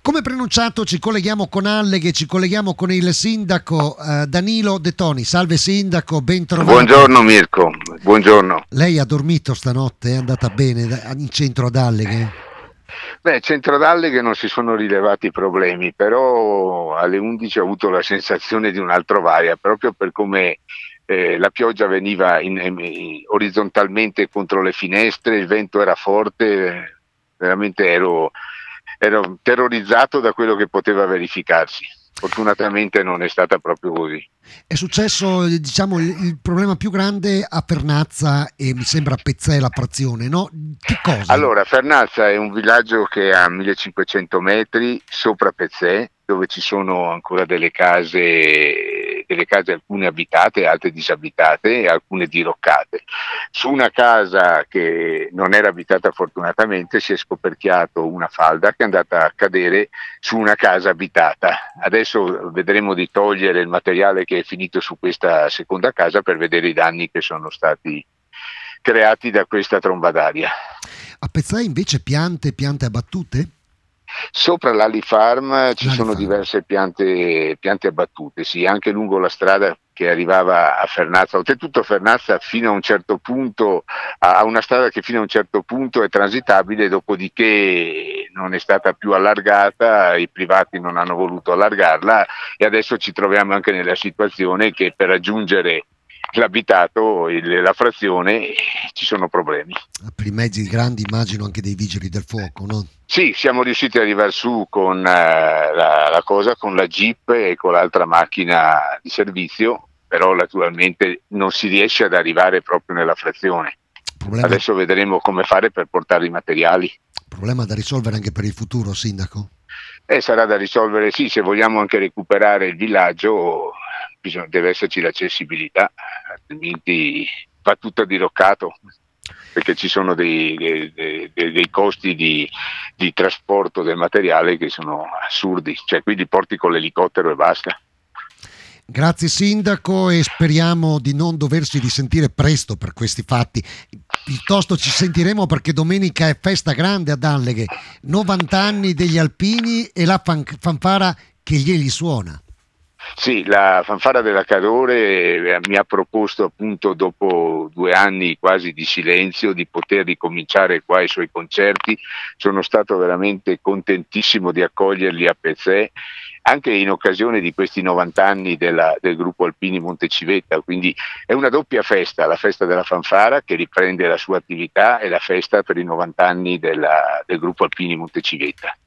Come preannunciato ci colleghiamo con Alleghe, ci colleghiamo con il sindaco Danilo De Toni. Salve sindaco, ben trovato. Buongiorno Mirko, buongiorno. Lei ha dormito stanotte? È andata bene in centro ad Alleghe? Beh, centro d'Alleghe non si sono rilevati problemi, però alle 11 ho avuto la sensazione di un altro varia, proprio per come la pioggia veniva orizzontalmente contro le finestre, il vento era forte, veramente ero terrorizzato da quello che poteva verificarsi. Fortunatamente non è stata proprio così. È successo, diciamo, il problema più grande a Fernazza e mi sembra a Pezzè Frazione, no? Che cosa? Allora, Fernazza è un villaggio che ha 1500 metri sopra Pezzè, dove ci sono ancora delle case alcune abitate, altre disabitate e alcune diroccate. Su una casa che non era abitata fortunatamente si è scoperchiato una falda che è andata a cadere su una casa abitata. Adesso vedremo di togliere il materiale che è finito su questa seconda casa per vedere i danni che sono stati creati da questa tromba d'aria. A Pezzè invece piante abbattute? Sopra l'Ali Farm ci sono diverse piante abbattute, sì, anche lungo la strada che arrivava a Fernazza. Oltretutto Fernazza fino a un certo punto ha una strada che fino a un certo punto è transitabile, dopodiché non è stata più allargata, i privati non hanno voluto allargarla e adesso ci troviamo anche nella situazione che per raggiungere l'abitato, la frazione, ci sono problemi. Per i mezzi grandi immagino anche dei vigili del fuoco, no? Sì, siamo riusciti ad arrivare su con con la Jeep e con l'altra macchina di servizio, però naturalmente non si riesce ad arrivare proprio nella frazione. Adesso vedremo come fare per portare i materiali. Problema da risolvere anche per il futuro, sindaco? Sarà da risolvere, sì, se vogliamo anche recuperare il villaggio deve esserci l'accessibilità, altrimenti va tutto diroccato, perché ci sono dei costi di trasporto del materiale che sono assurdi, cioè quindi porti con l'elicottero e basta. Grazie sindaco e speriamo di non doversi risentire presto per questi fatti, piuttosto ci sentiremo perché domenica è festa grande ad Alleghe, 90 anni degli alpini e la fanfara che glieli suona. Sì, la fanfara della Cadore mi ha proposto appunto dopo 2 anni quasi di silenzio di poter ricominciare qua i suoi concerti. Sono stato veramente contentissimo di accoglierli a Pezzè, anche in occasione di questi 90 anni del gruppo Alpini Montecivetta, quindi è una doppia festa, la festa della fanfara che riprende la sua attività e la festa per i 90 anni del gruppo Alpini Montecivetta.